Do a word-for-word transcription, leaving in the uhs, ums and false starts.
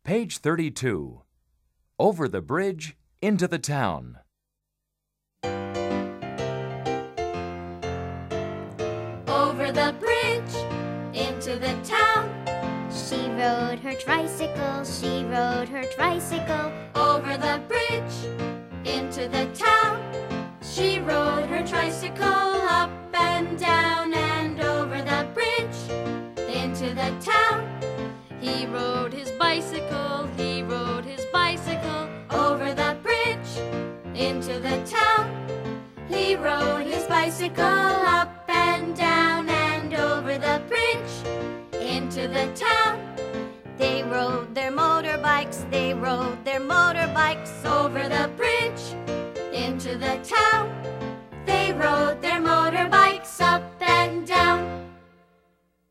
Page thirty-two. Over the bridge into the town. Over the bridge into the town. She rode her tricycle, she rode her tricycle. Over the bridge into the town. She rode her tricycle up and down and over the bridge into the town. He rode his bicycle, he rode his bicycle. Over the bridge into the town. He rode his bicycle up and down and over the bridge into the town. They rode their motorbikes, they rode their motorbikes. Over the bridge into the town. They rode